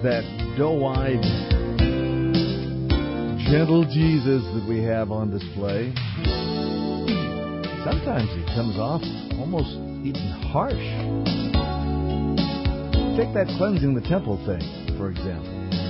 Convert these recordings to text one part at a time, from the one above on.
that doe-eyed, gentle Jesus that we have on display. Sometimes he comes off almost even harsh. Take that cleansing the temple thing, for example.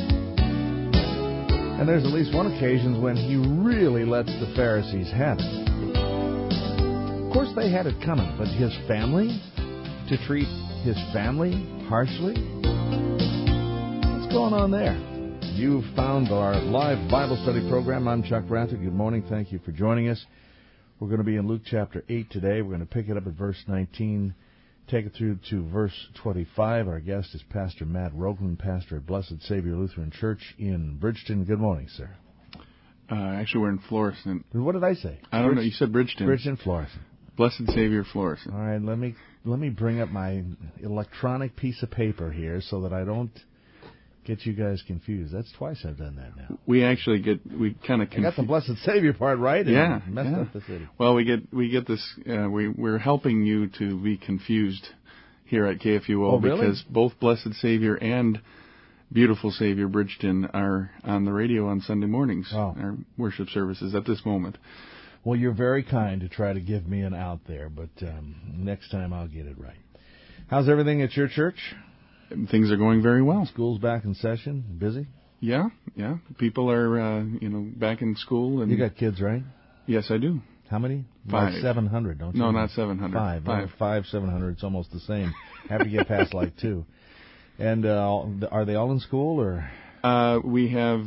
And there's at least one occasion when he really lets the Pharisees have it. Of course, they had it coming, but his family, to treat his family harshly? What's going on there? You've found our live Bible study program. I'm Chuck Rather. Good morning. Thank you for joining us. We're going to be in Luke chapter 8 today. We're going to pick it up at verse 19, take it through to verse 25. Our guest is Pastor Matt Rogland, pastor at Blessed Savior Lutheran Church in Bridgeton. Good morning, sir. Actually, we're in Florissant. What did I say? I don't know. You said Bridgeton. Bridgeton, Florissant. Blessed Savior, Florissant. All right, let me bring up my electronic piece of paper here so that I don't get you guys confused. That's twice I've done that now. We kind of I got the Blessed Savior part right and messed up the city. Well, we get this. We're helping you to be confused here at KFUO. Oh, really? Because both Blessed Savior and Beautiful Savior Bridgeton are on the radio on Sunday mornings. Oh. Our worship services at this moment. Well, you're very kind to try to give me an out there, but next time I'll get it right. How's everything at your church? Things are going very well. School's back in session. Busy? Yeah. People are, back in school. And you got kids, right? Yes, I do. How many? 5. Like 700, don't you? No, not 700. 5. 700. It's almost the same. Have to get past like 2. And are they all in school or? We have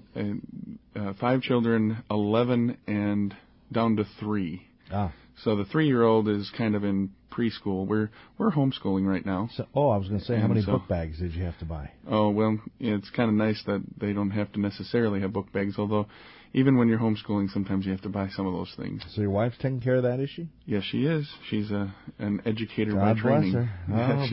5 children, 11 and down to 3. Ah. So the 3-year-old is kind of in preschool. We're homeschooling right now. So, I was going to say, how many book bags did you have to buy? Oh, well, it's kind of nice that they don't have to necessarily have book bags, although even when you're homeschooling, sometimes you have to buy some of those things. So your wife's taking care of that, is she? Yes, she is. She's an educator God by training. Bless her. Oh, she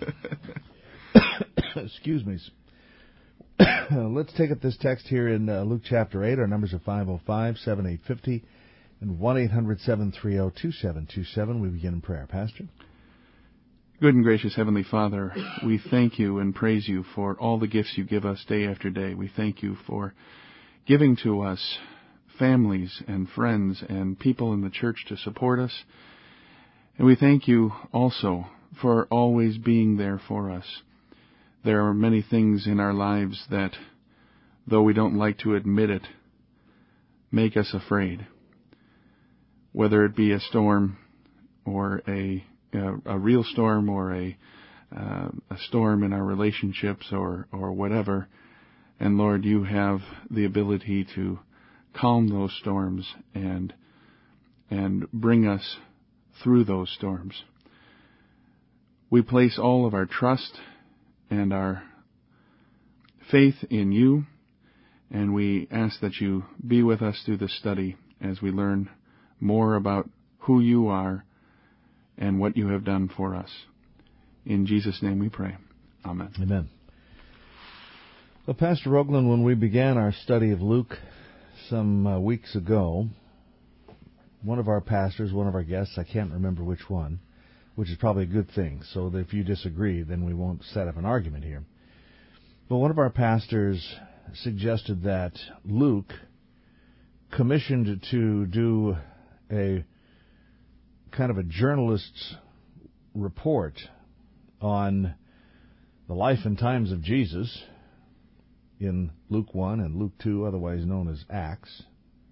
boy. Excuse me. Let's take up this text here in Luke chapter 8. Our numbers are 505-7850 and 1-800-730-2727. We begin in prayer. Pastor? Good and gracious Heavenly Father, we thank you and praise you for all the gifts you give us day after day. We thank you for giving to us families and friends and people in the church to support us. And we thank you also for always being there for us. There are many things in our lives that, though we don't like to admit it, make us afraid. Whether it be a storm or a real storm or a storm in our relationships or whatever. And Lord, you have the ability to calm those storms and bring us through those storms. We place all of our trust and our faith in you, and we ask that you be with us through this study as we learn more about who you are and what you have done for us. In Jesus' name we pray. Amen. Amen. Well, Pastor Rogland, when we began our study of Luke some weeks ago, one of our pastors, one of our guests, I can't remember which one, which is probably a good thing, so that if you disagree, then we won't set up an argument here. But one of our pastors suggested that Luke commissioned to do a kind of a journalist's report on the life and times of Jesus in Luke 1 and Luke 2, otherwise known as Acts,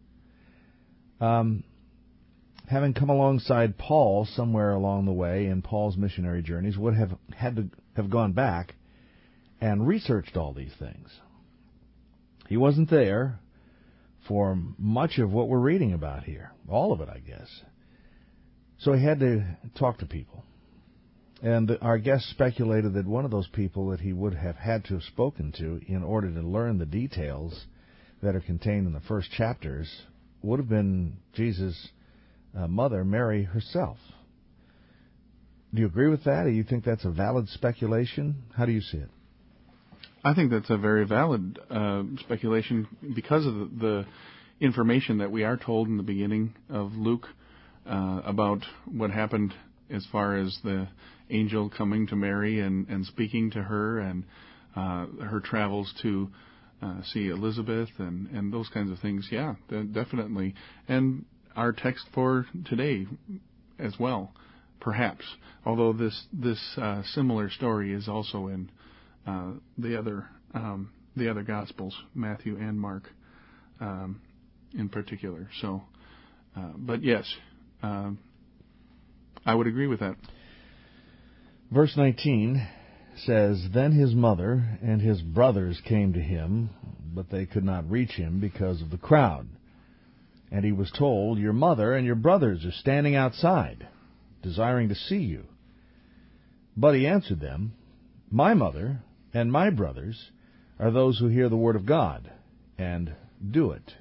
having come alongside Paul somewhere along the way in Paul's missionary journeys, would have had to have gone back and researched all these things. He wasn't there for much of what we're reading about here. All of it, I guess. So he had to talk to people. And our guest speculated that one of those people that he would have had to have spoken to in order to learn the details that are contained in the first chapters would have been Jesus' mother, Mary herself. Do you agree with that? Do you think that's a valid speculation? How do you see it? I think that's a very valid speculation because of the information that we are told in the beginning of Luke about what happened as far as the angel coming to Mary and speaking to her and her travels to see Elizabeth and those kinds of things. Yeah, definitely. And our text for today as well, perhaps. Although this similar story is also in the other Gospels, Matthew and Mark, in particular. So, but yes, I would agree with that. Verse 19 says, "Then his mother and his brothers came to him, but they could not reach him because of the crowd. And he was told, 'Your mother and your brothers are standing outside, desiring to see you.' But he answered them, 'My mother and my brothers are those who hear the word of God and do it.'"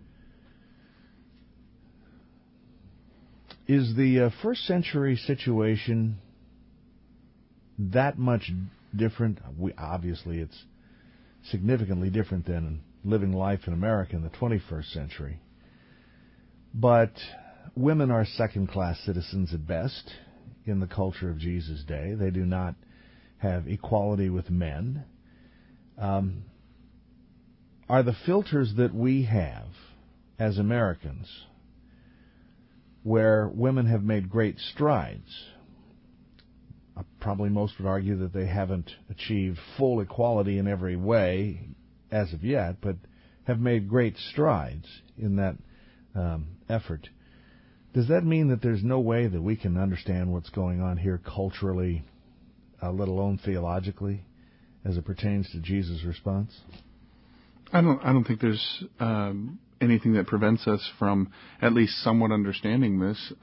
Is the first century situation that much different? Obviously, it's significantly different than living life in America in the 21st century. But women are second-class citizens at best in the culture of Jesus' day. They do not have equality with men. Are the filters that we have as Americans, where women have made great strides? Probably most would argue that they haven't achieved full equality in every way as of yet, but have made great strides in that effort. Does that mean that there's no way that we can understand what's going on here culturally, let alone theologically, as it pertains to Jesus' response? I don't think there's anything that prevents us from at least somewhat understanding this.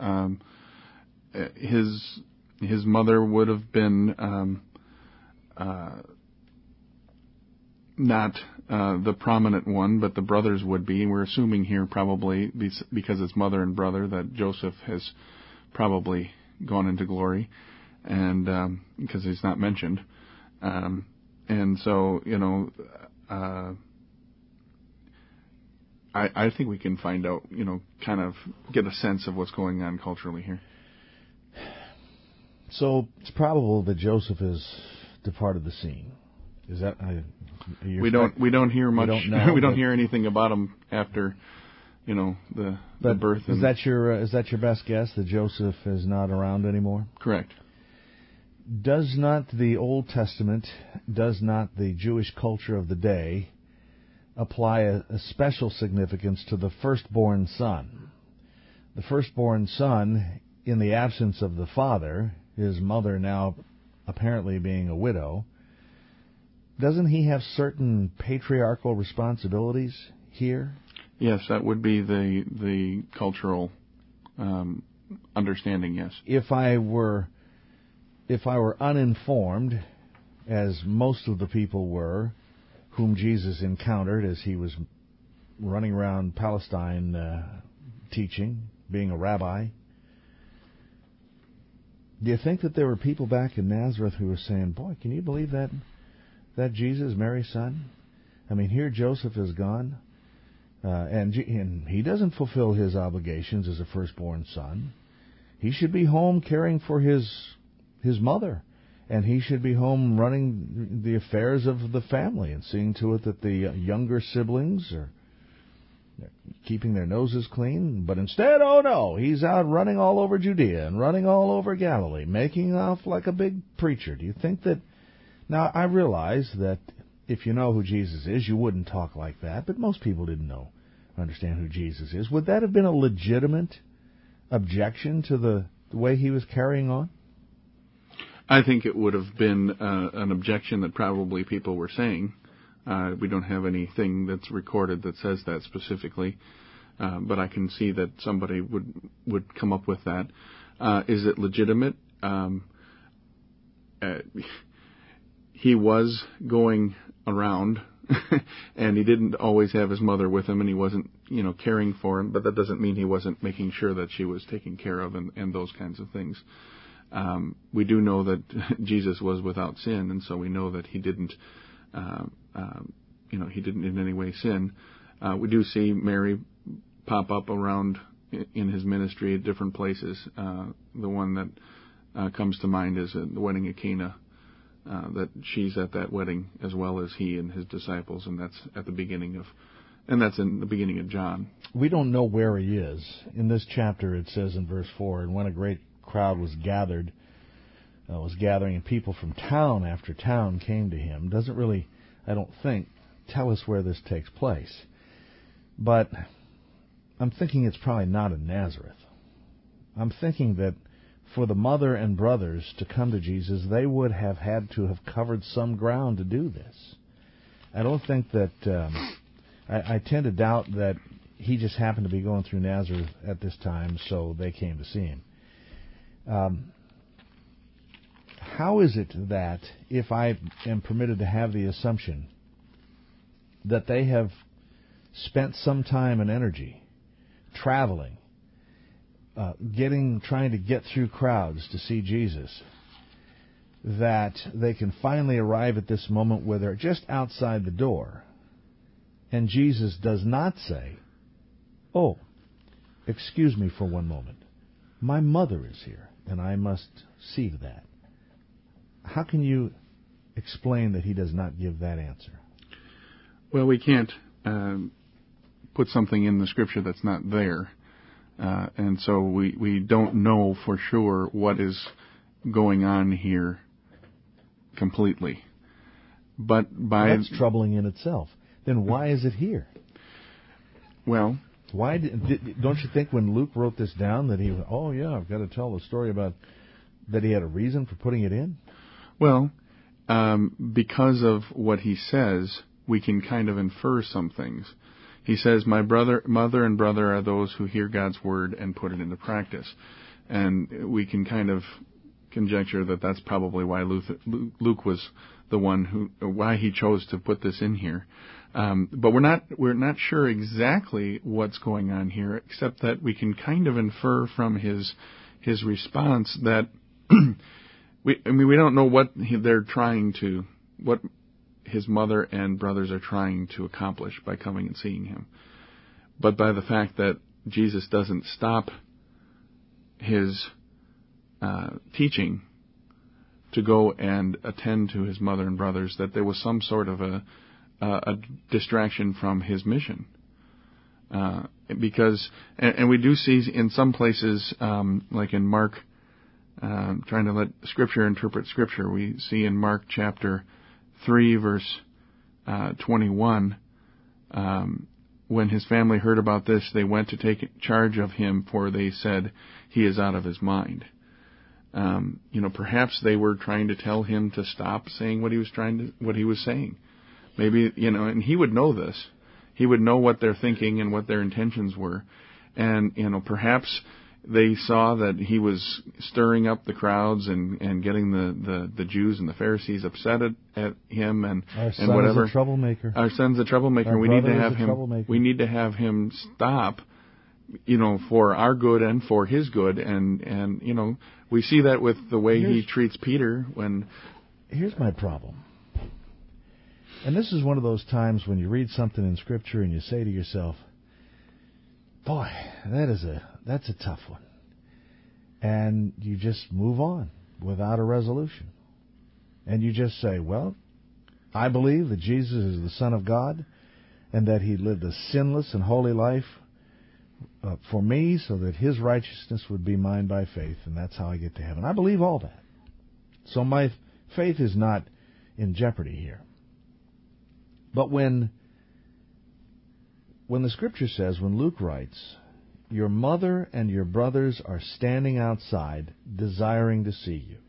His mother would have been not the prominent one, but the brothers would be. We're assuming here probably because it's mother and brother that Joseph has probably gone into glory, and because he's not mentioned, and so I think we can find out, kind of get a sense of what's going on culturally here. So it's probable that Joseph has departed the scene. Is that? We don't hear much. We don't hear anything about him after, the birth. Is that your best guess, that Joseph is not around anymore? Correct. Does not the Old Testament, does not the Jewish culture of the day apply a special significance to the firstborn son? The firstborn son, in the absence of the father, his mother now apparently being a widow, doesn't he have certain patriarchal responsibilities here? Yes, that would be the cultural understanding, yes. If I were uninformed, as most of the people were, whom Jesus encountered as he was running around Palestine teaching, being a rabbi, do you think that there were people back in Nazareth who were saying, "Boy, can you believe that Jesus, Mary's son? I mean, here Joseph is gone, and he doesn't fulfill his obligations as a firstborn son. He should be home caring for his mother, and he should be home running the affairs of the family and seeing to it that the younger siblings are keeping their noses clean. But instead, oh no, he's out running all over Judea and running all over Galilee, making off like a big preacher." Do you think that... Now, I realize that if you know who Jesus is, you wouldn't talk like that, but most people didn't understand who Jesus is. Would that have been a legitimate objection to the way he was carrying on? I think it would have been an objection that probably people were saying. We don't have anything that's recorded that says that specifically, but I can see that somebody would come up with that. Is it legitimate? He was going around, and he didn't always have his mother with him, and he wasn't, caring for him, but that doesn't mean he wasn't making sure that she was taken care of and those kinds of things. We do know that Jesus was without sin, and so we know that he didn't he didn't in any way sin. We do see Mary pop up around in his ministry at different places. The one that comes to mind is the wedding at Cana, that she's at that wedding as well as he and his disciples, and that's in the beginning of John. We don't know where he is. In this chapter, it says in verse 4, and when a great crowd was gathering, and people from town after town came to him. Doesn't really, I don't think, tell us where this takes place. But I'm thinking it's probably not in Nazareth. I'm thinking that for the mother and brothers to come to Jesus, they would have had to have covered some ground to do this. I don't think that, I tend to doubt that he just happened to be going through Nazareth at this time, so they came to see him. How is it that, if I am permitted to have the assumption that they have spent some time and energy traveling, trying to get through crowds to see Jesus, that they can finally arrive at this moment where they're just outside the door, and Jesus does not say, "Oh, excuse me for one moment. My mother is here, and I must see to that." How can you explain that he does not give that answer? Well, we can't put something in the Scripture that's not there. And so we don't know for sure what is going on here completely. But that's troubling in itself. Then why is it here? Well, why don't you think when Luke wrote this down that I've got to tell the story about that he had a reason for putting it in? Well, because of what he says, we can kind of infer some things. He says, "My mother and brother are those who hear God's word and put it into practice." And we can kind of conjecture that that's probably why Luke was the one why he chose to put this in here. But we're not sure exactly what's going on here, except that we can kind of infer from his response that we don't know what his mother and brothers are trying to accomplish by coming and seeing him. But by the fact that Jesus doesn't stop his teaching to go and attend to his mother and brothers, that there was some sort of a distraction from his mission. Because we do see in some places, like in Mark, trying to let Scripture interpret Scripture, we see in Mark chapter 3, verse 21, when his family heard about this, they went to take charge of him, for they said, "He is out of his mind." Perhaps they were trying to tell him to stop saying what he was saying. Maybe, and he would know this. He would know what they're thinking and what their intentions were. And, perhaps they saw that he was stirring up the crowds and getting the Jews and the Pharisees upset at him and whatever. Our son's a troublemaker. Our son's a troublemaker. We need to have him stop, for our good and for his good. And we see that with the way he treats Peter when. Here's my problem. And this is one of those times when you read something in Scripture and you say to yourself, "Boy, that's a tough one." And you just move on without a resolution. And you just say, "Well, I believe that Jesus is the Son of God and that he lived a sinless and holy life for me so that his righteousness would be mine by faith, and that's how I get to heaven." I believe all that. So my faith is not in jeopardy here. But when the Scripture says, when Luke writes, "Your mother and your brothers are standing outside, desiring to see you."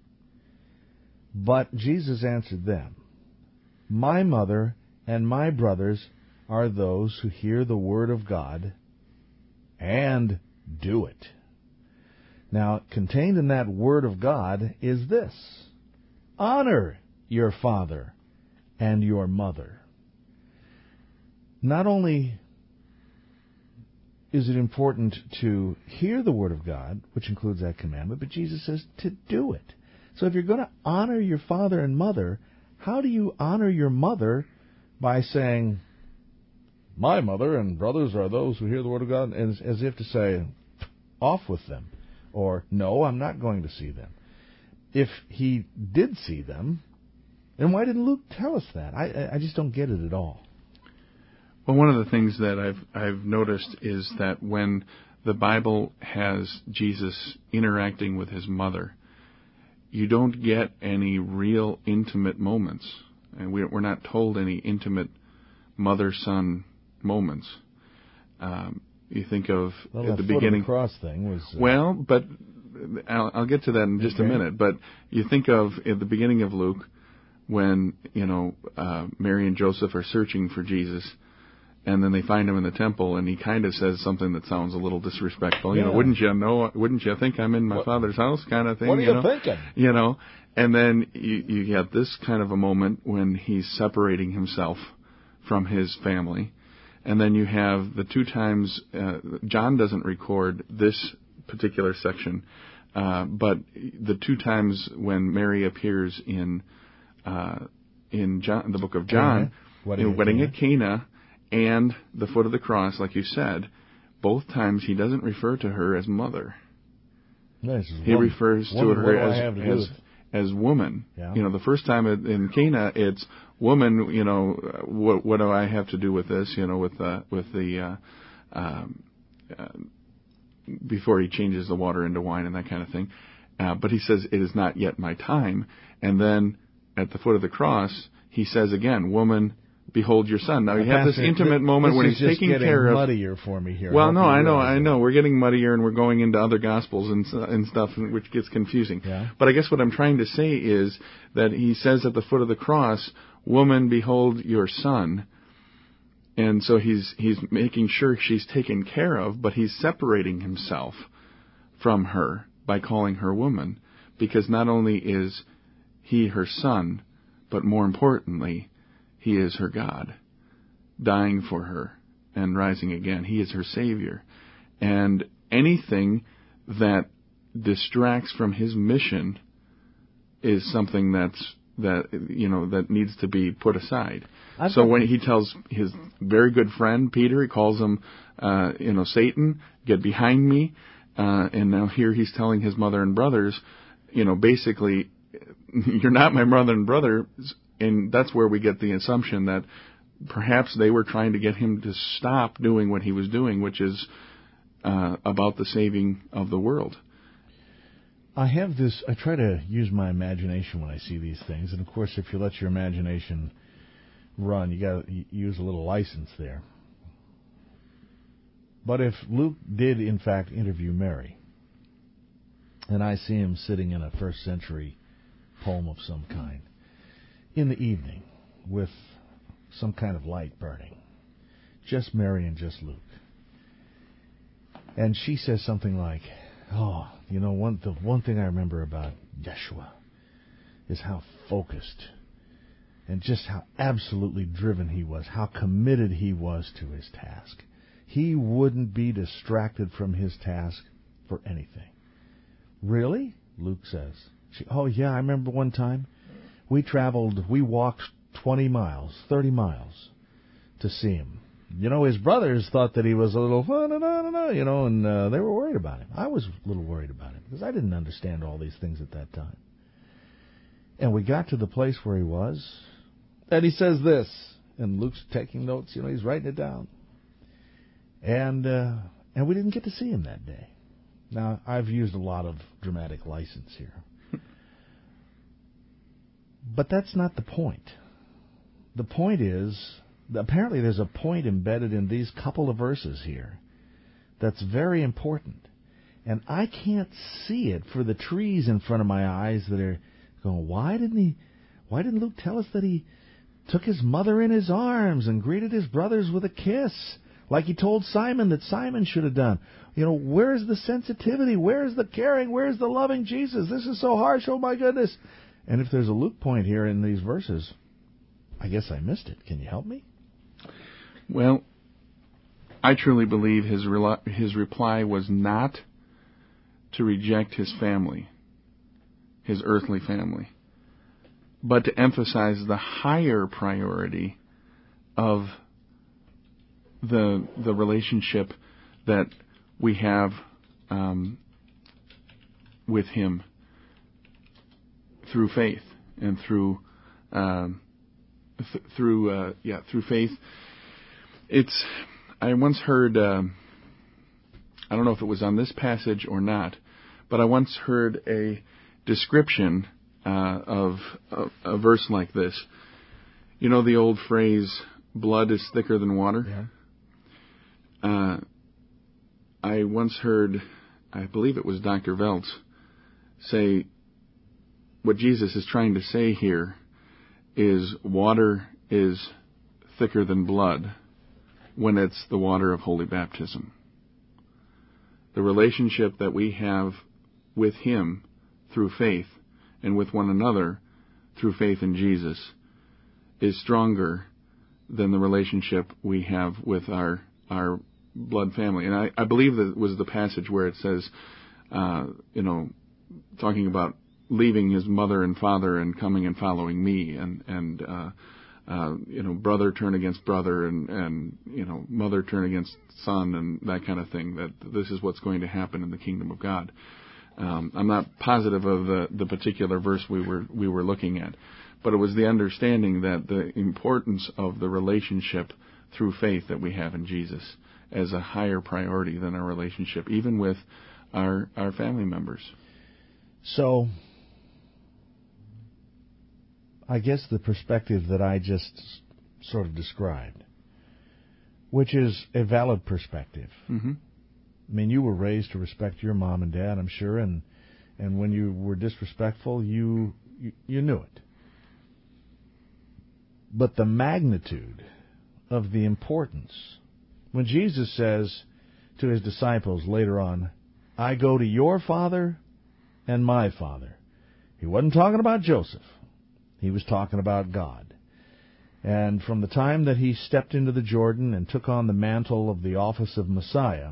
But Jesus answered them, "My mother and my brothers are those who hear the word of God and do it." Now, contained in that word of God is this: honor your father and your mother. Not only is it important to hear the word of God, which includes that commandment, but Jesus says to do it. So if you're going to honor your father and mother, how do you honor your mother by saying, "My mother and brothers are those who hear the word of God," as if to say, "Off with them," or "No, I'm not going to see them"? If he did see them, And why didn't Luke tell us that? I just don't get it at all. Well, one of the things that I've noticed is that when the Bible has Jesus interacting with his mother, you don't get any real intimate moments. And we're not told any intimate mother-son moments. You think of at the beginning. The cross thing was. Well, but I'll get to that in just a minute. But you think of at the beginning of Luke when Mary and Joseph are searching for Jesus, and then they find him in the temple, and he kind of says something that sounds a little disrespectful. Yeah. Wouldn't you think I'm in my Father's house, kind of thing. What are you thinking? And then you get this kind of a moment when he's separating himself from his family. And then you have the two times, John doesn't record this particular section, but the two times when Mary appears in the book of John, wedding at Cana and the foot of the cross, like you said, both times he doesn't refer to her as mother. He refers to her as woman. Yeah. The first time in Cana, it's woman. What do I have to do with this? Before he changes the water into wine and that kind of thing. But he says, it is not yet my time. And then at the foot of the cross, he says again, woman, behold your son. Now, you have this intimate moment when he's taking care of... This is muddier for me here. Well, no, I know. We're getting muddier and we're going into other Gospels and stuff, which gets confusing. Yeah. But I guess what I'm trying to say is that he says at the foot of the cross, woman, behold your son. And so he's making sure she's taken care of, but he's separating himself from her by calling her woman, because not only is he her son, but more importantly, he is her God, dying for her and rising again. He is her Savior. And anything that distracts from his mission is something that needs to be put aside. So when he tells his very good friend Peter, he calls him, Satan, get behind me. And now here he's telling his mother and brothers, basically, you're not my mother and brother. And that's where we get the assumption that perhaps they were trying to get him to stop doing what he was doing, which is about the saving of the world. I try to use my imagination when I see these things. And, of course, if you let your imagination run, you got to use a little license there. But if Luke did, in fact, interview Mary, and I see him sitting in a first century poem of some kind, in the evening, with some kind of light burning, just Mary and just Luke. And she says something like, the one thing I remember about Yeshua is how focused and just how absolutely driven he was, how committed he was to his task. He wouldn't be distracted from his task for anything. Really? Luke says. I remember one time we walked 20 miles, 30 miles to see him. His brothers thought that he was a little, and they were worried about him. I was a little worried about him because I didn't understand all these things at that time. And we got to the place where he was, and he says this, and Luke's taking notes, he's writing it down. And we didn't get to see him that day. Now, I've used a lot of dramatic license here. But that's not the point. The point is, apparently there's a point embedded in these couple of verses here that's very important. And I can't see it for the trees in front of my eyes that are going, why didn't Luke tell us that he took his mother in his arms and greeted his brothers with a kiss, like he told Simon that Simon should have done? Where's the sensitivity? Where's the caring? Where's the loving Jesus? This is so harsh, oh my goodness. And if there's a Luke point here in these verses, I guess I missed it. Can you help me? Well, I truly believe his reply was not to reject his family, his earthly family, but to emphasize the higher priority of the relationship that we have with him through faith and through through faith. I once heard, I don't know if it was on this passage or not, but I once heard a description of a verse like this. You know the old phrase, blood is thicker than water? Yeah. I once heard, I believe it was Dr. Veltz, say what Jesus is trying to say here is water is thicker than blood when it's the water of holy baptism. The relationship that we have with Him through faith and with one another through faith in Jesus is stronger than the relationship we have with our blood family. And I believe that was the passage where it says, talking about leaving his mother and father and coming and following me, and brother turn against brother, and mother turn against son, and that kind of thing, that this is what's going to happen in the kingdom of God. I'm not positive of the particular verse we were looking at, but it was the understanding that the importance of the relationship through faith that we have in Jesus as a higher priority than our relationship, even with our family members. So, I guess the perspective that I just sort of described, which is a valid perspective. Mm-hmm. I mean, you were raised to respect your mom and dad, I'm sure, and when you were disrespectful, you knew it. But the magnitude of the importance, when Jesus says to his disciples later on, I go to your Father and my Father, he wasn't talking about Joseph. He was talking about God. And from the time that he stepped into the Jordan and took on the mantle of the office of Messiah,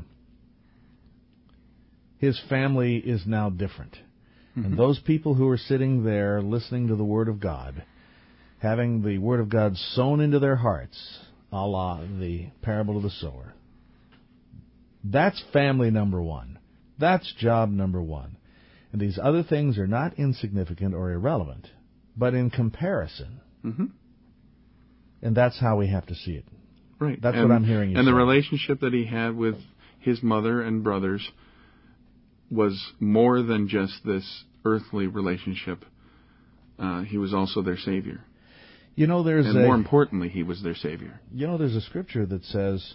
his family is now different. Mm-hmm. And those people who are sitting there listening to the Word of God, having the Word of God sown into their hearts, a la the parable of the sower, that's family number one. That's job number one. And these other things are not insignificant or irrelevant, but in comparison. Mm-hmm. And that's how we have to see it. Right. That's what I'm hearing you say. And the relationship that he had with his mother and brothers was more than just this earthly relationship. He was also their Savior. More importantly, he was their Savior. There's a scripture that says,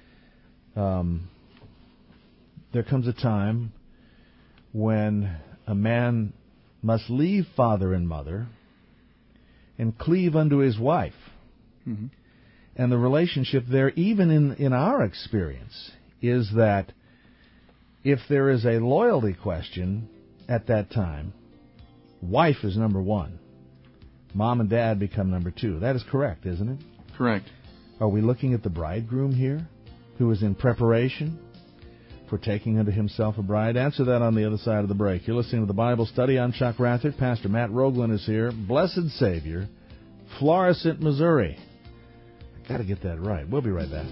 there comes a time when a man must leave father and mother and cleave unto his wife. Mm-hmm. And the relationship there, even in our experience, is that if there is a loyalty question at that time, wife is number one. Mom and dad become number two. That is correct, isn't it? Correct. Are we looking at the bridegroom here, who is in preparation for taking unto himself a bride? Answer that on the other side of the break. You're listening to the Bible Study. I'm Chuck Rathert. Pastor Matt Roglin is here. Blessed Savior, Florissant, Missouri. I got to get that right. We'll be right back.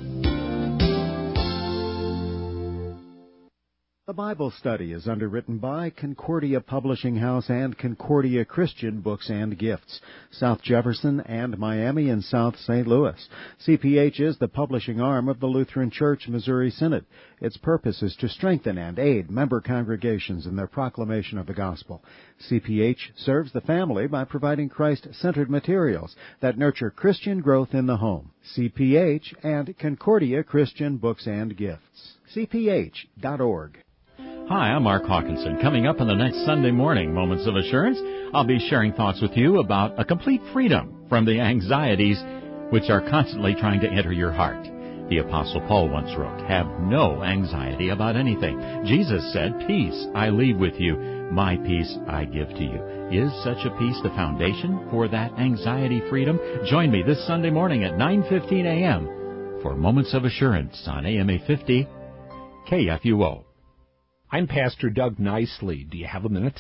The Bible Study is underwritten by Concordia Publishing House and Concordia Christian Books and Gifts, South Jefferson and Miami and South St. Louis. CPH is the publishing arm of the Lutheran Church Missouri Synod. Its purpose is to strengthen and aid member congregations in their proclamation of the gospel. CPH serves the family by providing Christ-centered materials that nurture Christian growth in the home. CPH and Concordia Christian Books and Gifts. CPH.org. Hi, I'm Mark Hawkinson. Coming up on the next Sunday morning, Moments of Assurance, I'll be sharing thoughts with you about a complete freedom from the anxieties which are constantly trying to enter your heart. The Apostle Paul once wrote, "Have no anxiety about anything." Jesus said, "Peace I leave with you, my peace I give to you." Is such a peace the foundation for that anxiety freedom? Join me this Sunday morning at 9:15 a.m. for Moments of Assurance on AM 850 KFUO. I'm Pastor Doug Nicely. Do you have a minute?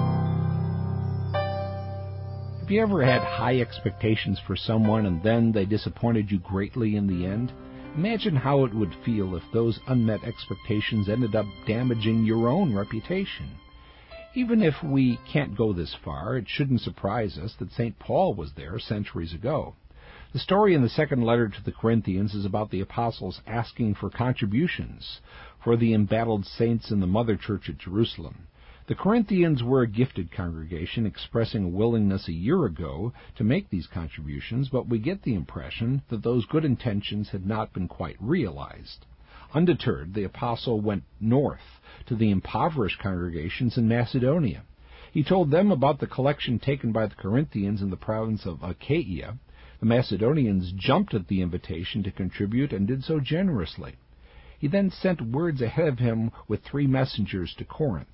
Have you ever had high expectations for someone and then they disappointed you greatly in the end? Imagine how it would feel if those unmet expectations ended up damaging your own reputation. Even if we can't go this far, it shouldn't surprise us that St. Paul was there centuries ago. The story in the second letter to the Corinthians is about the apostles asking for contributions for the embattled saints in the mother church at Jerusalem. The Corinthians were a gifted congregation expressing a willingness a year ago to make these contributions, but we get the impression that those good intentions had not been quite realized. Undeterred, the apostle went north to the impoverished congregations in Macedonia. He told them about the collection taken by the Corinthians in the province of Achaia. The Macedonians jumped at the invitation to contribute and did so generously. He then sent words ahead of him with 3 messengers to Corinth.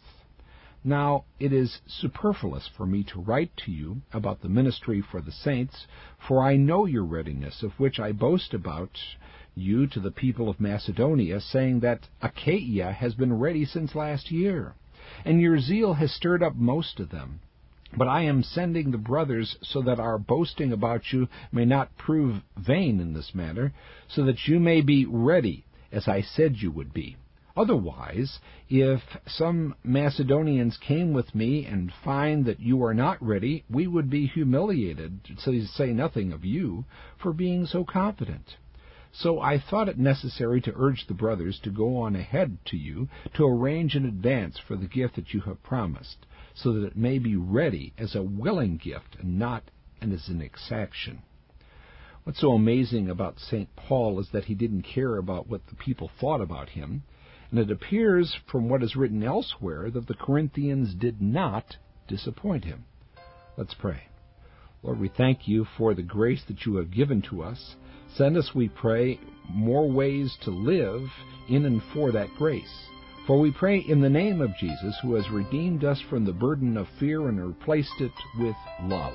Now, it is superfluous for me to write to you about the ministry for the saints, for I know your readiness, of which I boast about you to the people of Macedonia, saying that Achaia has been ready since last year, and your zeal has stirred up most of them. But I am sending the brothers so that our boasting about you may not prove vain in this matter, so that you may be ready, as I said you would be. Otherwise, if some Macedonians came with me and find that you are not ready, we would be humiliated, to say nothing of you, for being so confident. So I thought it necessary to urge the brothers to go on ahead to you to arrange in advance for the gift that you have promised, so that it may be ready as a willing gift and not as an exaction. What's so amazing about St. Paul is that he didn't care about what the people thought about him, and it appears from what is written elsewhere that the Corinthians did not disappoint him. Let's pray. Lord, we thank you for the grace that you have given to us. Send us, we pray, more ways to live in and for that grace. For we pray in the name of Jesus, who has redeemed us from the burden of fear and replaced it with love.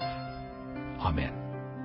Amen.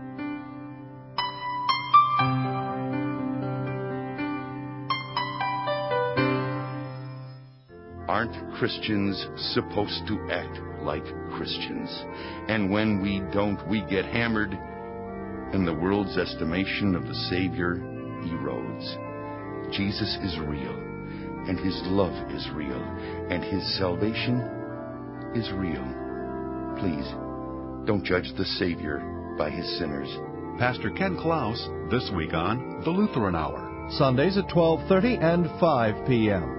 Aren't Christians supposed to act like Christians? And when we don't, we get hammered, and the world's estimation of the Savior erodes. Jesus is real, and His love is real, and His salvation is real. Please, don't judge the Savior by His sinners. Pastor Ken Klaus, this week on The Lutheran Hour. Sundays at 12:30 and 5 p.m.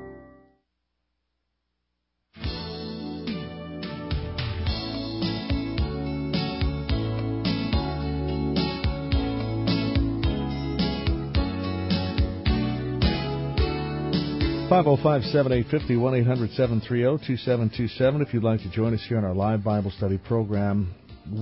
(505-7850) 1-800-730-2727. If you'd like to join us here on our live Bible study program,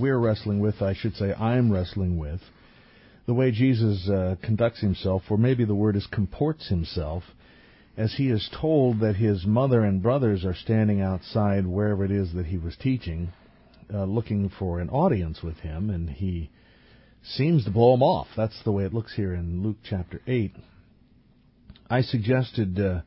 I'm wrestling with the way Jesus conducts himself, or maybe the word is comports himself, as he is told that his mother and brothers are standing outside wherever it is that he was teaching, looking for an audience with him, and he seems to blow them off. That's the way it looks here in Luke chapter 8. I suggested,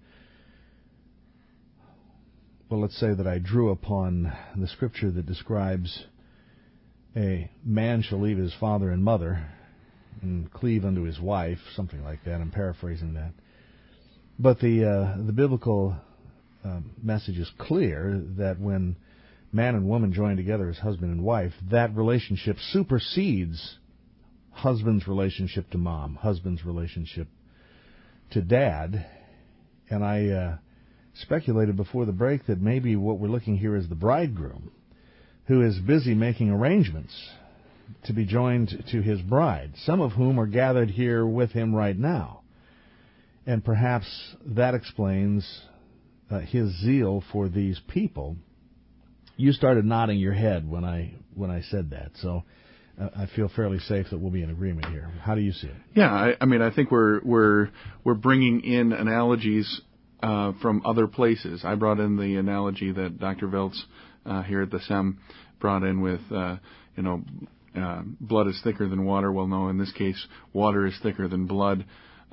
let's say that I drew upon the scripture that describes a man shall leave his father and mother and cleave unto his wife, something like that. I'm paraphrasing that. But the biblical message is clear that when man and woman join together as husband and wife, that relationship supersedes husband's relationship to mom, husband's relationship to dad. And I speculated before the break that maybe what we're looking here is the bridegroom, who is busy making arrangements to be joined to his bride, some of whom are gathered here with him right now. And perhaps that explains his zeal for these people. You started nodding your head when I said that, so I feel fairly safe that we'll be in agreement here. How do you see it? Yeah, I think we're bringing in analogies from other places. I brought in the analogy that Dr. Veltz here at the SEM brought in with blood is thicker than water. Well, no, in this case, water is thicker than blood.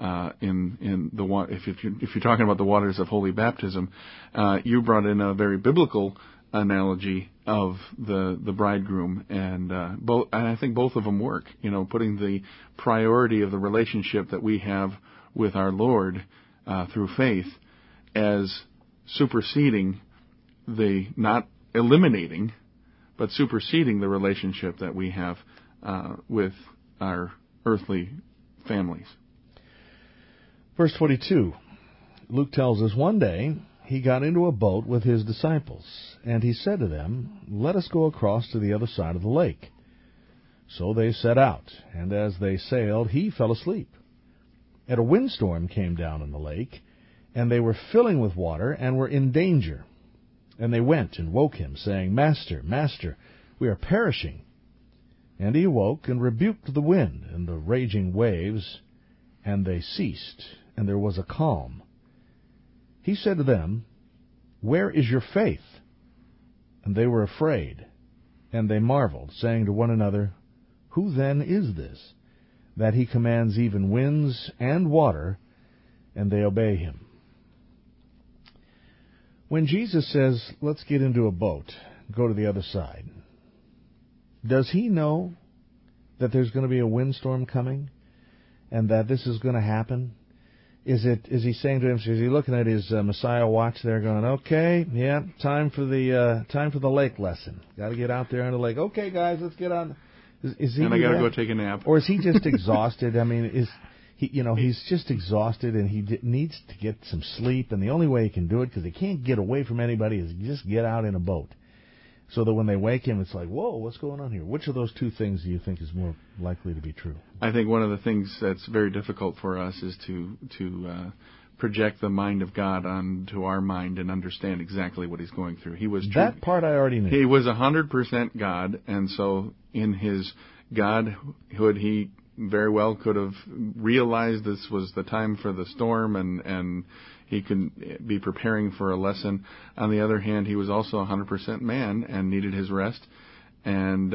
If you're talking about the waters of holy baptism, you brought in a very biblical analogy of the bridegroom, and I think both of them work. Putting the priority of the relationship that we have with our Lord through faith as superseding not eliminating, but superseding the relationship that we have with our earthly families. Verse 22, Luke tells us, one day he got into a boat with his disciples, and he said to them, "Let us go across to the other side of the lake." So they set out, and as they sailed, he fell asleep. And a windstorm came down in the lake, and they were filling with water and were in danger. And they went and woke him, saying, "Master, Master, we are perishing." And he awoke and rebuked the wind and the raging waves, and they ceased, and there was a calm. He said to them, "Where is your faith?" And they were afraid, and they marveled, saying to one another, "Who then is this, that he commands even winds and water, and they obey him?" When Jesus says, "Let's get into a boat, go to the other side," does he know that there's going to be a windstorm coming and that this is going to happen? Is he saying to him? Is he looking at his Messiah watch there, going, "Okay, yeah, time for the lake lesson. Got to get out there on the lake. Okay, guys, let's get on." Is he? And I got to go take a nap. Or is he just exhausted? I mean, is he? He's just exhausted, and he needs to get some sleep. And the only way he can do it, because he can't get away from anybody, is just get out in a boat. So that when they wake him, it's like, "Whoa, what's going on here?" Which of those two things do you think is more likely to be true? I think one of the things that's very difficult for us is to project the mind of God onto our mind and understand exactly what he's going through. He was that part I already knew. He was 100% God, and so in his Godhood, he very well could have realized this was the time for the storm, and he could be preparing for a lesson. On the other hand, he was also 100% man and needed his rest, and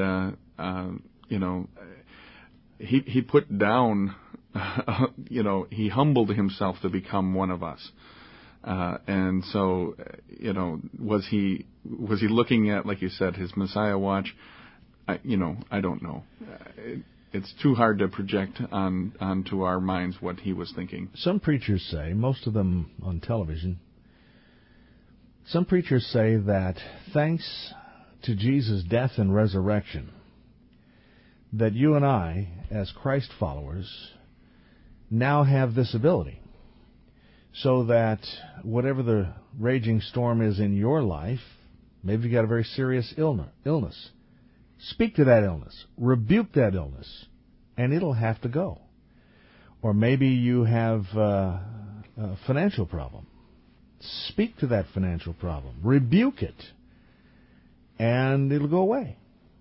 he put down, he humbled himself to become one of us. And so, was he looking at, like you said, his Messiah watch? I don't know. It's too hard to project onto our minds what he was thinking. Some preachers say, most of them on television, some preachers say that thanks to Jesus' death and resurrection, that you and I, as Christ followers, now have this ability. So that whatever the raging storm is in your life, maybe you've got a very serious illness. Speak to that illness. Rebuke that illness. And it'll have to go. Or maybe you have a financial problem. Speak to that financial problem. Rebuke it. And it'll go away.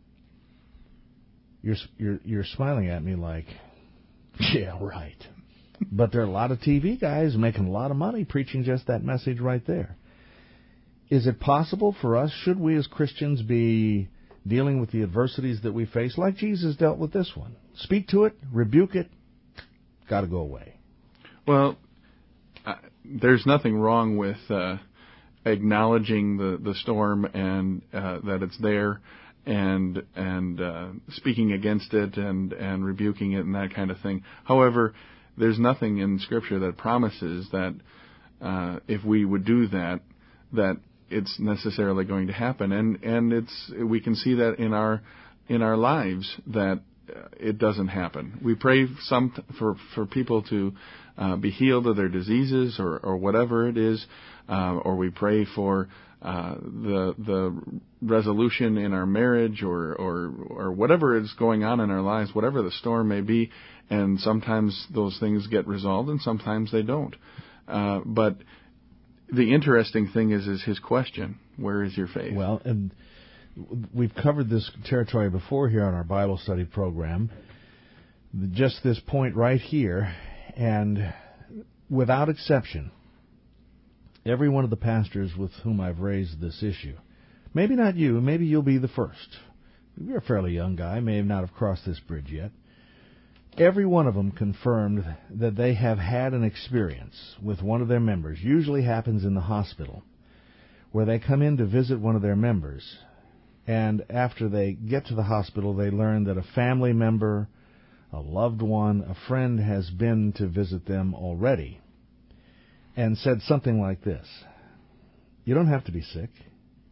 You're smiling at me like, yeah, right. But there are a lot of TV guys making a lot of money preaching just that message right there. Is it possible for us, should we as Christians be dealing with the adversities that we face like Jesus dealt with this one? Speak to it, rebuke it, got to go away. Well, there's nothing wrong with acknowledging the storm and that it's there, and speaking against it and rebuking it and that kind of thing. However, there's nothing in Scripture that promises that if we would do that it's necessarily going to happen, and we can see that in our lives that it doesn't happen. We pray for people to be healed of their diseases or whatever it is, or we pray for the resolution in our marriage or whatever is going on in our lives, whatever the storm may be, and sometimes those things get resolved and sometimes they don't. But the interesting thing is his question, where is your faith? Well, and we've covered this territory before here on our Bible study program, just this point right here, and without exception, every one of the pastors with whom I've raised this issue, maybe not you, maybe you'll be the first. You're a fairly young guy, may not have crossed this bridge yet. Every one of them confirmed that they have had an experience with one of their members, usually happens in the hospital, where they come in to visit one of their members, and after they get to the hospital, they learn that a family member, a loved one, a friend has been to visit them already and said something like this: "You don't have to be sick.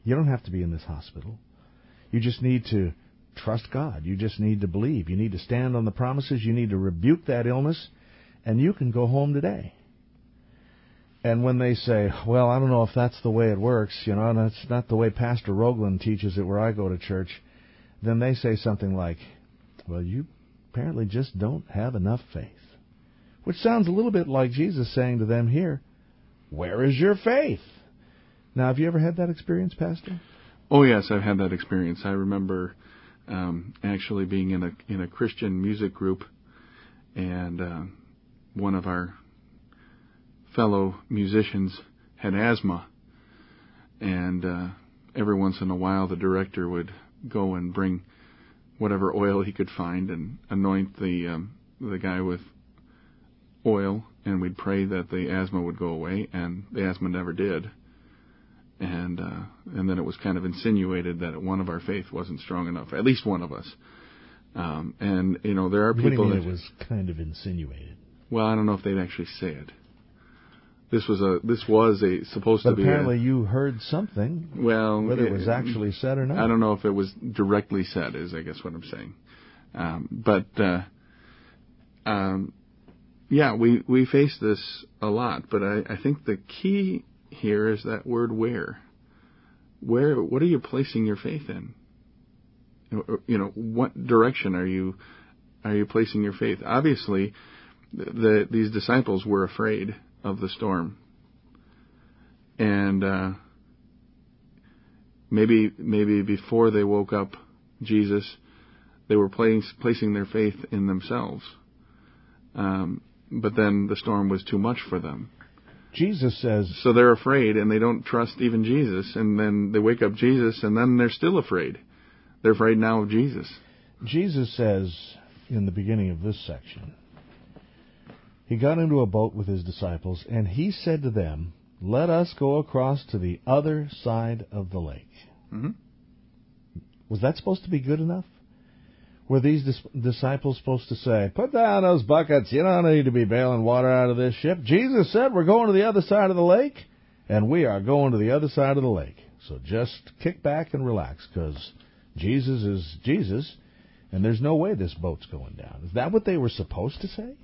You don't have to be in this hospital. You just need to trust God. You just need to believe. You need to stand on the promises. You need to rebuke that illness, and you can go home today. And when they say, well, I don't know if that's the way it works, and that's not the way Pastor Rogland teaches it where I go to church, then they say something like, well, you apparently just don't have enough faith. Which sounds a little bit like Jesus saying to them here, where is your faith? Now, have you ever had that experience, Pastor? Oh, yes, I've had that experience. I remember actually being in a Christian music group, and one of our fellow musicians had asthma, and every once in a while the director would go and bring whatever oil he could find and anoint the guy with oil, and we'd pray that the asthma would go away, and the asthma never did. And then it was kind of insinuated that one of our faith wasn't strong enough, at least one of us. And there are people that it was kind of insinuated. Well, I don't know if they'd actually say it. This was supposed to be. But apparently, you heard something. Well, whether it was actually said or not, I don't know if it was directly said. Is I guess what I'm saying. Yeah, we face this a lot. But I think the key here is that word where. What are you placing your faith in? What direction are you placing your faith? Obviously, these disciples were afraid of the storm, and maybe before they woke up Jesus, they were placing their faith in themselves. But then the storm was too much for them. Jesus says... So they're afraid, and they don't trust even Jesus, and then they wake up Jesus, and then they're still afraid. They're afraid now of Jesus. Jesus says in the beginning of this section, he got into a boat with his disciples, and he said to them, let us go across to the other side of the lake. Mm-hmm. Was that supposed to be good enough? Were these disciples supposed to say, put down those buckets, you don't need to be bailing water out of this ship. Jesus said we're going to the other side of the lake, and we are going to the other side of the lake. So just kick back and relax, because Jesus is Jesus, and there's no way this boat's going down. Is that what they were supposed to say?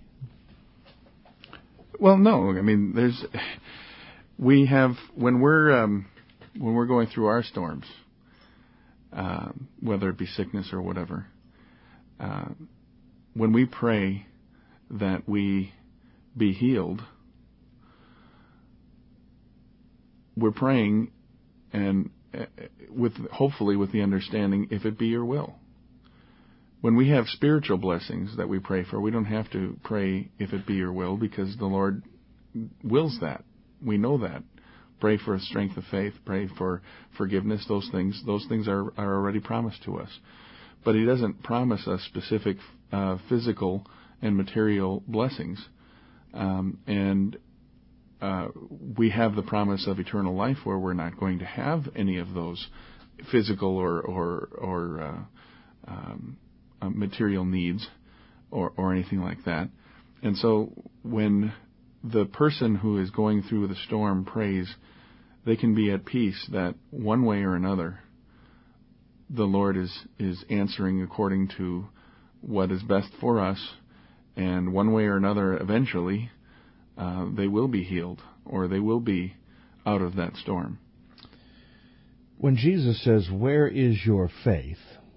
Well, no. I mean, when we're going through our storms, whether it be sickness or whatever, when we pray that we be healed, we're praying and hopefully with the understanding, if it be your will. When we have spiritual blessings that we pray for, we don't have to pray if it be your will, because the Lord wills that. We know that. Pray for a strength of faith. Pray for forgiveness. Those things are already promised to us. But He doesn't promise us specific physical and material blessings. We have the promise of eternal life, where we're not going to have any of those physical or material needs or anything like that. And so when the person who is going through the storm prays, they can be at peace that one way or another the Lord is answering according to what is best for us, and one way or another eventually they will be healed, or they will be out of that storm. When Jesus says, where is your faith,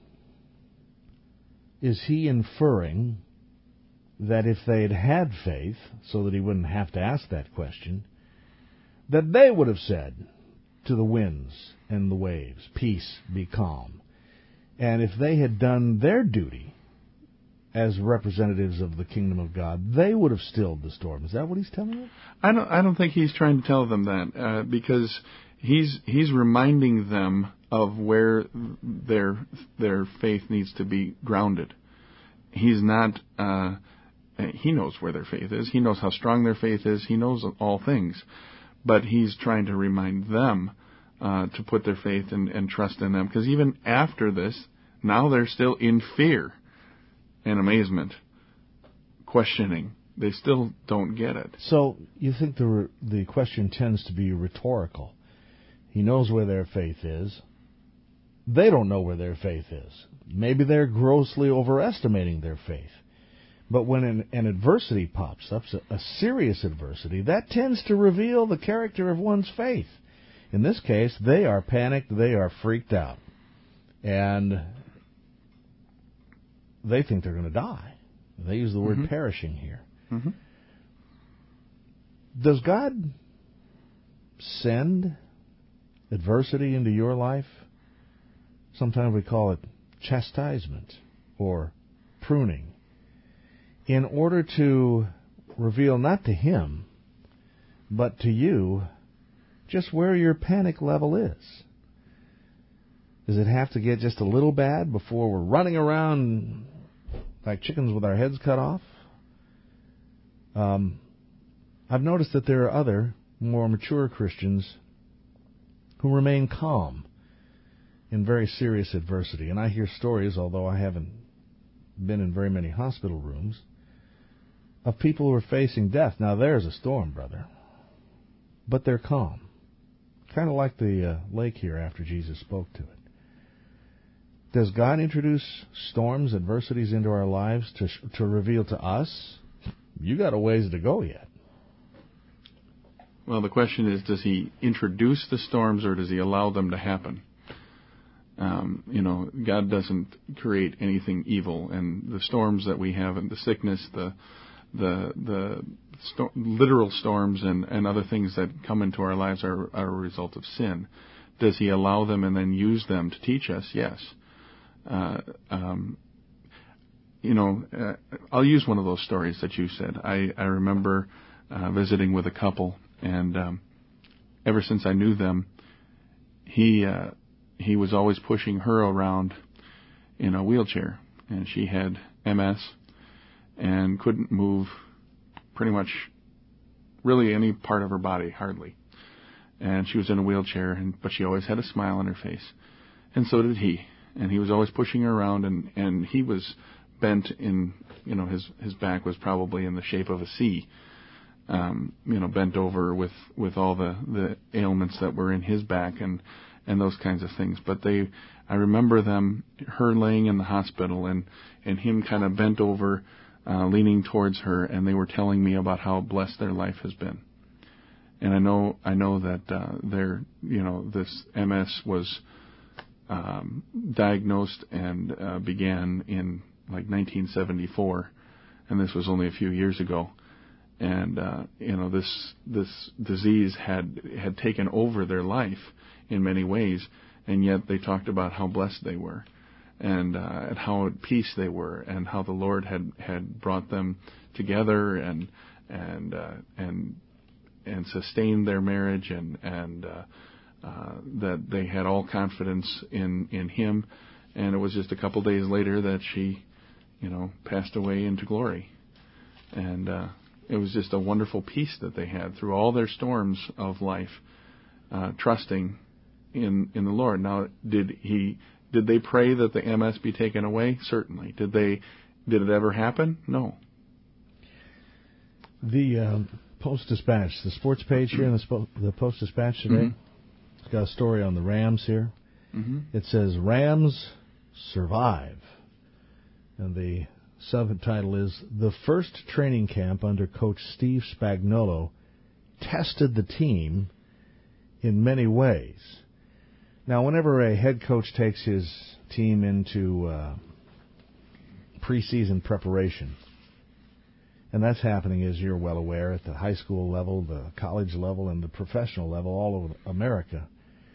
is He inferring that if they'd had faith, so that He wouldn't have to ask that question, that they would have said to the winds and the waves, peace, be calm. And if they had done their duty as representatives of the kingdom of God, they would have stilled the storm. Is that what He's telling them? I don't think He's trying to tell them that, because He's reminding them of where their faith needs to be grounded. He's not. He knows where their faith is. He knows how strong their faith is. He knows all things, but He's trying to remind them to put their faith and trust in them. Because even after this, now they're still in fear and amazement, questioning. They still don't get it. So you think the question tends to be rhetorical. He knows where their faith is. They don't know where their faith is. Maybe they're grossly overestimating their faith. But when an adversity pops up, a serious adversity, that tends to reveal the character of one's faith. In this case, they are panicked, they are freaked out, and they think they're going to die. They use the word perishing here. Mm-hmm. Does God send adversity into your life? Sometimes we call it chastisement or pruning, in order to reveal not to Him, but to you, just where your panic level is. Does it have to get just a little bad before we're running around like chickens with our heads cut off? I've noticed that there are other, more mature Christians who remain calm in very serious adversity. And I hear stories, although I haven't been in very many hospital rooms, of people who are facing death. Now, there's a storm, brother, but they're calm. Kind of like the lake here after Jesus spoke to it. Does God introduce storms, adversities into our lives to reveal to us, you got a ways to go yet? Well, the question is, does He introduce the storms or does He allow them to happen? God doesn't create anything evil, and the storms that we have and the sickness, the literal storms and other things that come into our lives are a result of sin. Does He allow them and then use them to teach us? Yes. I'll use one of those stories that you said. I remember visiting with a couple, and ever since I knew them, he was always pushing her around in a wheelchair, and she had MS and couldn't move pretty much really any part of her body, hardly. And she was in a wheelchair, but she always had a smile on her face, and so did he. And he was always pushing her around, and he was bent in, his back was probably in the shape of a C, bent over with all the ailments that were in his back and those kinds of things. But I remember her laying in the hospital and him kind of bent over, leaning towards her, and they were telling me about how blessed their life has been. And I know that this MS was diagnosed and began in like 1974, and this was only a few years ago. And this disease had taken over their life in many ways, and yet they talked about how blessed they were, and how at peace they were, and how the Lord had brought them together and sustained their marriage, and that they had all confidence in Him. And it was just a couple days later that she, passed away into glory. And it was just a wonderful peace that they had through all their storms of life, trusting in the Lord. Now, did they pray that the MS be taken away? Certainly. Did it ever happen? No. The Post-Dispatch, the sports page here in the Post-Dispatch today, it's got a story on the Rams here. Mm-hmm. It says, Rams survive. And the subtitle is, The First Training Camp Under Coach Steve Spagnuolo Tested the Team in Many Ways. Now, whenever a head coach takes his team into preseason preparation, and that's happening, as you're well aware, at the high school level, the college level, and the professional level all over America,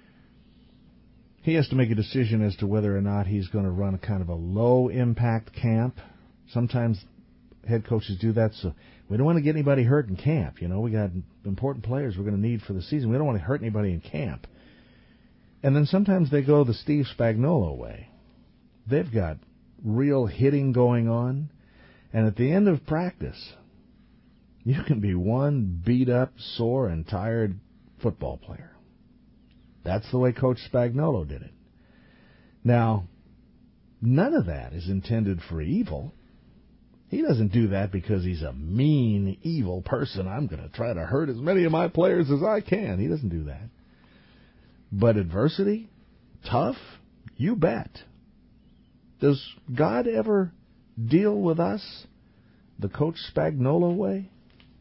he has to make a decision as to whether or not he's going to run a kind of a low-impact camp. Sometimes head coaches do that, so we don't want to get anybody hurt in camp. We got important players we're going to need for the season. We don't want to hurt anybody in camp. And then sometimes they go the Steve Spagnuolo way. They've got real hitting going on, and at the end of practice, you can be one beat-up, sore, and tired football player. That's the way Coach Spagnuolo did it. Now, none of that is intended for evil. He doesn't do that because he's a mean, evil person. I'm going to try to hurt as many of my players as I can. He doesn't do that. But adversity? Tough? You bet. Does God ever deal with us the Coach Spagnuolo way?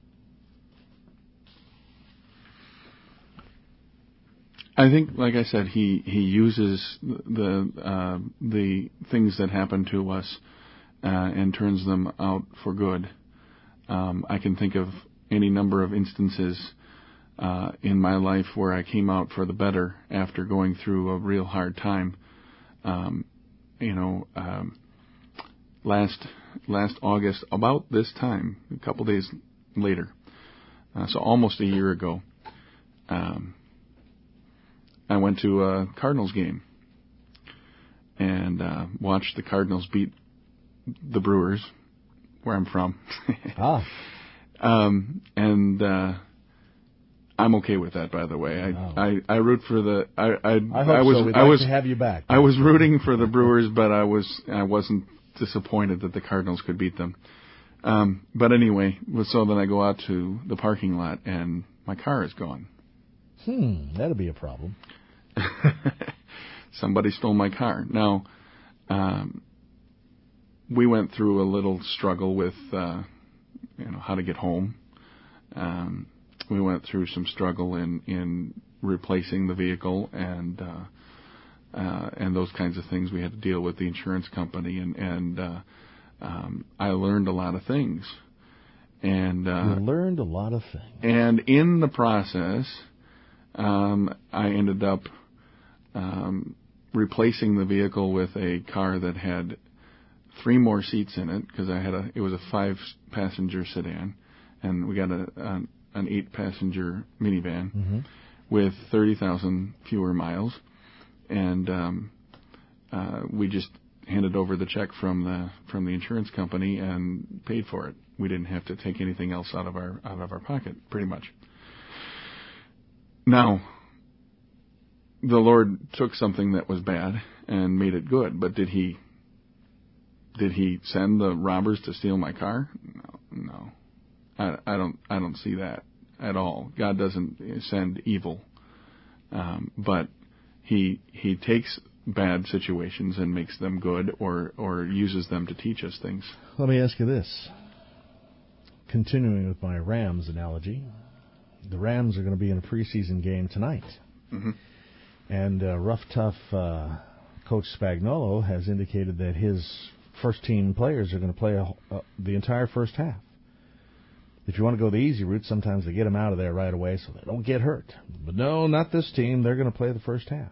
I think, like I said, he uses the things that happen to us and turns them out for good. I can think of any number of instances in my life where I came out for the better after going through a real hard time. Last August, about this time, a couple days later, so almost a year ago, I went to a Cardinals game and watched the Cardinals beat the Brewers, where I'm from. And I'm okay with that, by the way. I root for the. I hope so. We'd like to have you back. I was rooting for the Brewers, but I wasn't disappointed that the Cardinals could beat them. But anyway, so then I go out to the parking lot and my car is gone. That'll be a problem. Somebody stole my car. Now, we went through a little struggle with, how to get home. We went through some struggle in replacing the vehicle and those kinds of things. We had to deal with the insurance company, and I learned a lot of things. And you learned a lot of things. And in the process, I ended up replacing the vehicle with a car that had 3 more seats in it, because it was a 5-passenger sedan, and we got an 8-passenger minivan with 30,000 fewer miles, and we just handed over the check from the insurance company and paid for it. We didn't have to take anything else out of our pocket, pretty much. Now, the Lord took something that was bad and made it good, but did He send the robbers to steal my car? No. I don't see that at all. God doesn't send evil, but He takes bad situations and makes them good, or uses them to teach us things. Let me ask you this. Continuing with my Rams analogy, the Rams are going to be in a preseason game tonight. And rough, tough Coach Spagnuolo has indicated that his first-team players are going to play the entire first half. If you want to go the easy route, sometimes they get them out of there right away so they don't get hurt. But no, not this team. They're going to play the first half.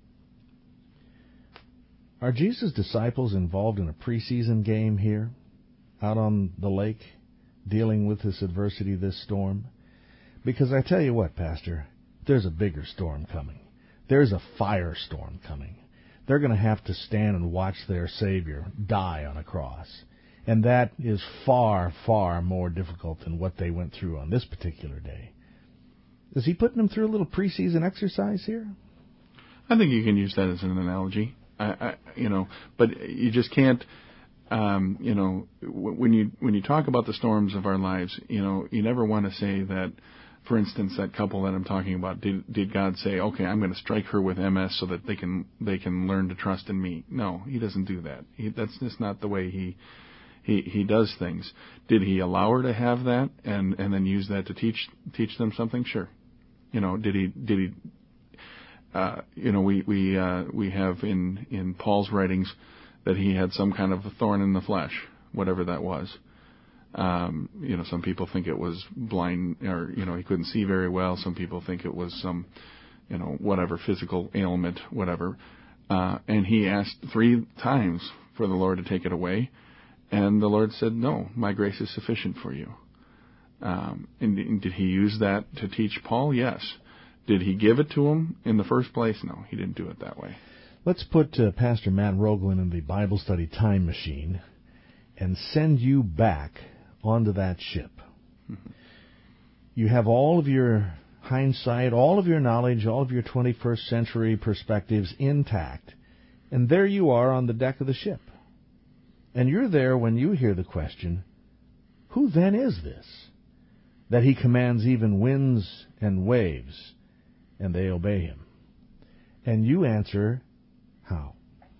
Are Jesus' disciples involved in a preseason game here, out on the lake, dealing with this adversity, this storm? Because I tell you what, Pastor, there's a bigger storm coming. There's a firestorm coming. They're going to have to stand and watch their Savior die on a cross. And that is far, far more difficult than what they went through on this particular day. Is he putting them through a little preseason exercise here? I think you can use that as an analogy. But you just can't. When you talk about the storms of our lives, you never want to say that. For instance, that couple that I'm talking about, did God say, okay, I'm going to strike her with MS so that they can learn to trust in me? No, He doesn't do that. That's just not the way He does things. Did He allow her to have that and then use that to teach them something? Sure. Did he? We have in Paul's writings that he had some kind of a thorn in the flesh, whatever that was. Some people think it was blind, or he couldn't see very well. Some people think it was some, whatever physical ailment, whatever. And he asked 3 times for the Lord to take it away, and the Lord said, "No, my grace is sufficient for you." And did He use that to teach Paul? Yes. Did He give it to him in the first place? No, He didn't do it that way. Let's put Pastor Matt Roglin in the Bible study time machine and send you back onto that ship. You have all of your hindsight, all of your knowledge, all of your 21st century perspectives intact, and there you are on the deck of the ship. And you're there when you hear the question, who then is this, that He commands even winds and waves, and they obey Him? And you answer, how?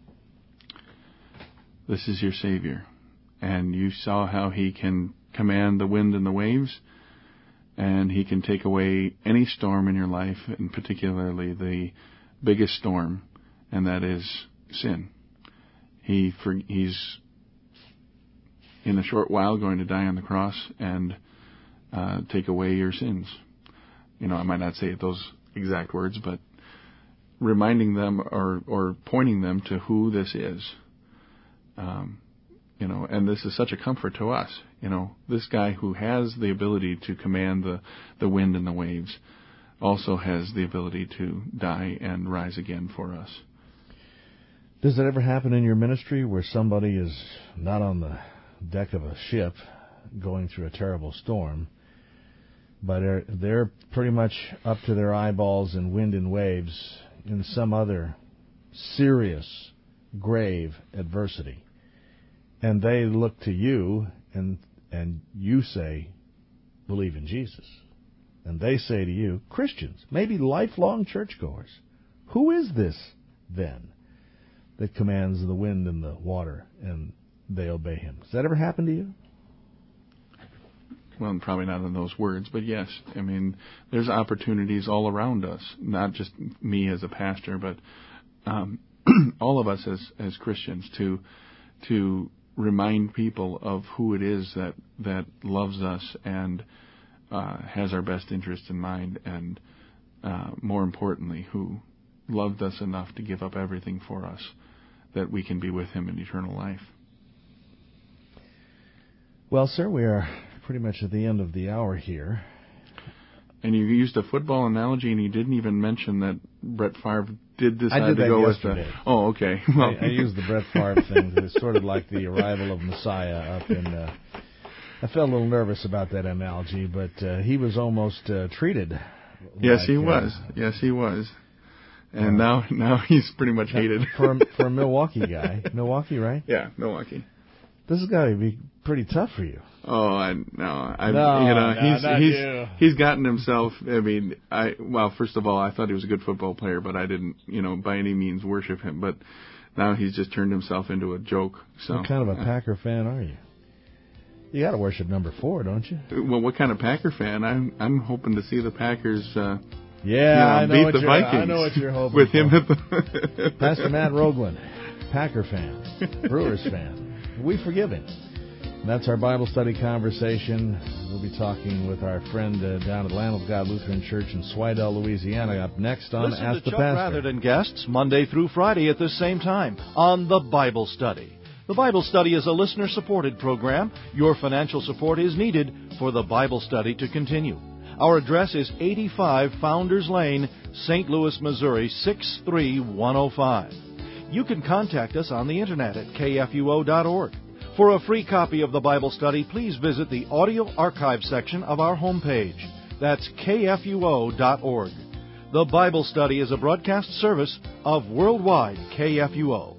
This is your Savior. And you saw how He can command the wind and the waves, and He can take away any storm in your life, and particularly the biggest storm, and that is sin. He's in a short while going to die on the cross and take away your sins. I might not say those exact words, but reminding them or pointing them to who this is. And this is such a comfort to us. This guy who has the ability to command the wind and the waves also has the ability to die and rise again for us. Does it ever happen in your ministry where somebody is not on the deck of a ship going through a terrible storm, but they're pretty much up to their eyeballs in wind and waves in some other serious, grave adversity, and they look to you and you say, believe in Jesus, and they say to you, Christians, maybe lifelong churchgoers, who is this then that commands the wind and the water and they obey Him? Does that ever happen to you? Well, probably not in those words, but yes. There's opportunities all around us, not just me as a pastor, but all of us as Christians to remind people of who it is that loves us and has our best interest in mind, and more importantly, who loved us enough to give up everything for us that we can be with Him in eternal life. Well, sir, we are pretty much at the end of the hour here. And you used a football analogy, and you didn't even mention that Brett Favre did decide to go yesterday. with the... Oh, okay. Well, I used the Brett Favre thing. It's sort of like the arrival of Messiah up in... I felt a little nervous about that analogy, but he was almost treated. Yes, he was. Yes, he was. And now he's pretty much hated. For a Milwaukee guy. Milwaukee, right? Yeah, Milwaukee. This has got to be pretty tough for you. Oh, he's gotten himself. First of all, I thought he was a good football player, but I didn't, by any means worship him. But now he's just turned himself into a joke. So, what kind of a Packer fan are you? You got to worship number 4, don't you? Well, what kind of Packer fan? I'm hoping to see the Packers. I know beat the Vikings. I know what you're hoping with for. him. Pastor Matt Roglin, Packer fan, Brewers fan. We forgive him. And that's our Bible study conversation. We'll be talking with our friend down at Lamb of God Lutheran Church in Slidell, Louisiana. Up next on Listen Ask to the Chuck Pastor. Rather Than Guests Monday through Friday at the same time on the Bible Study. The Bible Study is a listener-supported program. Your financial support is needed for the Bible Study to continue. Our address is 85 Founders Lane, St. Louis, Missouri, 63105. You can contact us on the Internet at kfuo.org. For a free copy of the Bible Study, please visit the audio archive section of our homepage. That's kfuo.org. The Bible Study is a broadcast service of Worldwide KFUO.